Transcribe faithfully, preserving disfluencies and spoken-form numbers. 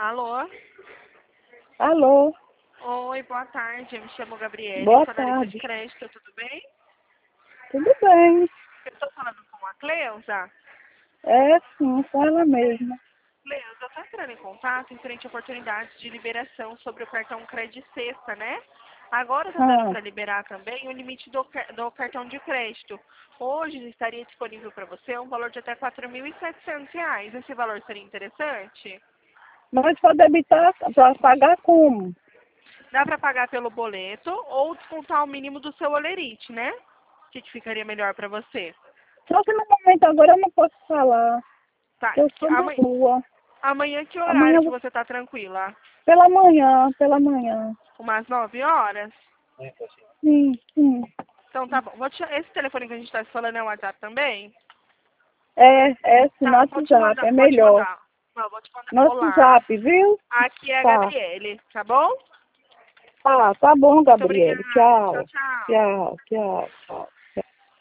Alô? Alô? Oi, boa tarde. Eu me chamo Gabriele, Boa sou analista de tarde. crédito, tudo bem? Tudo bem? Eu estou falando com a Cleusa. É sim, com ela mesma. Cleusa, eu estou entrando em contato em frente a oportunidades de liberação sobre o cartão Credit Sexta, né? Agora está dando Ah, para liberar também o limite do, car- do cartão de crédito. Hoje estaria disponível para você um valor de até quatro mil e setecentos reais. Esse valor seria interessante? mas para debitar, para pagar como? Dá para pagar pelo boleto ou descontar o mínimo do seu olerite, né? O que, que ficaria melhor para você? Só que no momento agora eu não posso falar. Tá. Eu que- estou na Amanhã, rua. amanhã que Amanhã, horário eu que vou- você tá tranquila? pela manhã, pela manhã. Umas nove horas? Sim, sim. Então tá bom. Vou te, esse telefone que a gente tá se falando é o WhatsApp também? É, é sim, no Tá, vou te WhatsApp, mandar, é vou te melhor. mandar. Não, vou te mandar. No Olá, WhatsApp, viu? aqui é a Tá. Gabriele, tá bom? Tá, tá bom, Muito Gabriele. obrigada. Tchau, Tchau. tchau. Tchau, tchau, tchau.